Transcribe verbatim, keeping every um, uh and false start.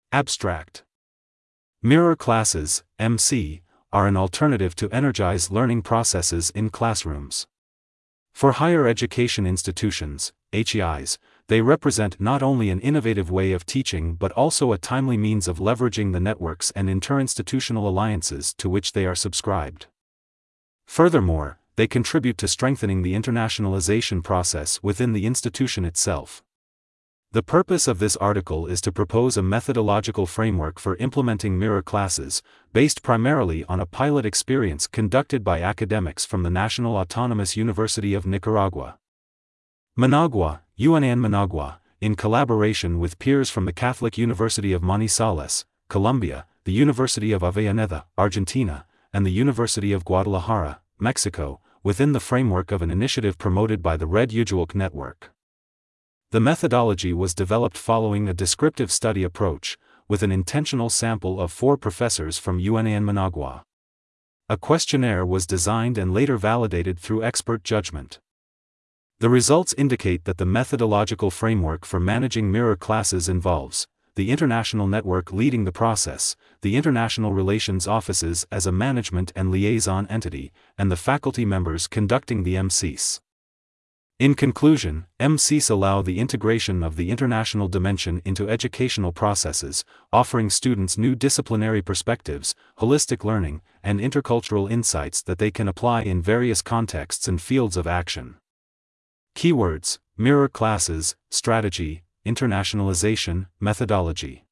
Abstract. Mirror classes, M C, are an alternative to energized learning processes in classrooms. For higher education institutions, H E Is, they represent not only an innovative way of teaching but also a timely means of leveraging the networks and interinstitutional alliances to which they are subscribed. Furthermore, they contribute to strengthening the internationalization process within the institution itself. The purpose of this article is to propose a methodological framework for implementing mirror classes, based primarily on a pilot experience conducted by academics from the National Autonomous University of Nicaragua. Managua, U N N Managua, in collaboration with peers from the Catholic University of Manizales, Colombia, the University of Avellaneda, Argentina, and the University of Guadalajara, Mexico, within the framework of an initiative promoted by the Red Ujualk Network. The methodology was developed following a descriptive study approach, with an intentional sample of four professors from U N N Managua. A questionnaire was designed and later validated through expert judgment. The results indicate that the methodological framework for managing mirror classes involves the international network leading the process, the international relations offices as a management and liaison entity, and the faculty members conducting the M C S. In conclusion, M C S allow the integration of the international dimension into educational processes, offering students new disciplinary perspectives, holistic learning, and intercultural insights that they can apply in various contexts and fields of action. Keywords: mirror classes, strategy, internationalization, methodology.